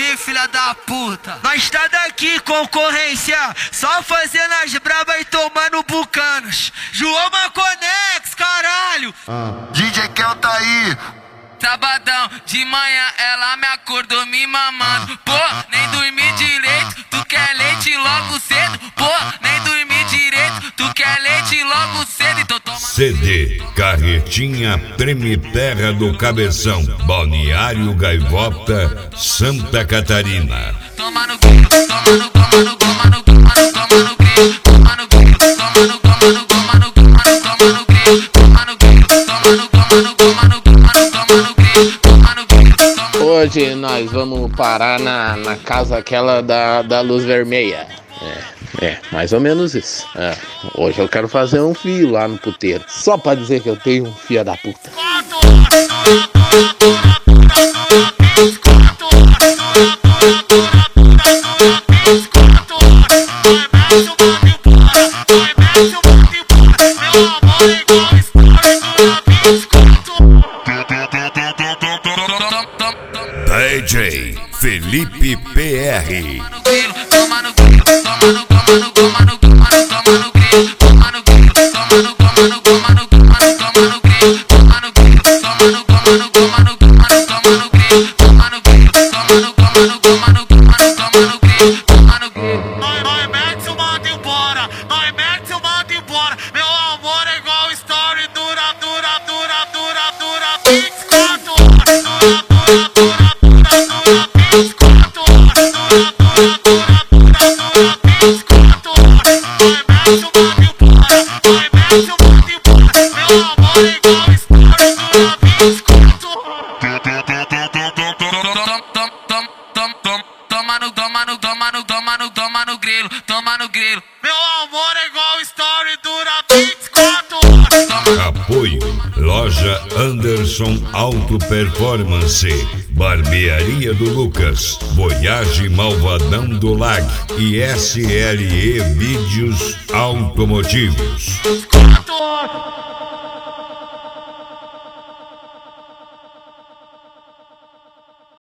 aí, filha da puta. Nós tá daqui, concorrência, só fazendo as brabas e tomando bucanos. João Maconex, caralho. DJ Kel tá aí. Sabadão, de manhã ela me acordou me mamando. Pô, nem dormi direito, tu quer leite logo cedo. Pô, nem dormi direito, tu quer leite logo cedo. Então toma. CD Carretinha Treme Terra do Cabeção, Balneário Gaivota, Santa Catarina. Toma no grilo, toma no, toma no, toma no, toma no, toma no grilo, toma no grilo, toma no, toma no, toma no, toma no, toma no grilo, toma no grilo, toma no, toma no, toma no, toma no, toma no grilo, toma no grilo, toma no. Hoje nós vamos parar na casa aquela da luz vermelha. Mais ou menos isso. Hoje eu quero fazer um fio lá no puteiro, só pra dizer que eu tenho um filho da puta. DJ Felipe PR. Toma no grilo, toma no, toma no, toma no, toma no, toma no grilo, toma no grilo, toma no, toma no, toma no, toma no, toma no grilo, toma no grilo, toma no, toma no, toma no, toma no, toma no grilo, toma no grilo, toma no, toma no, toma no, toma no, toma no grilo, toma no grilo. Nós mete o manda embora, nós mete o manda embora. Meu amor é igual story, dura, dura, dura, dura, dura 24 horas, dura, dura, dura, dura, dura 24 horas, dura, dura, dura, dura, dura 24 horas. Nós mete o manda embora, nós mete o manda embora. Meu amor é igual story, dura 24 Toma no, toma no, toma no, toma no, toma no grilo, toma no grilo. Meu amor é igual story, dura 24 horas. Apoio Loja Anderson Auto Performance, Barbearia do Lucas, Voyage Malvadão do Lag e SLE Vídeos Automotivos. 24 horas.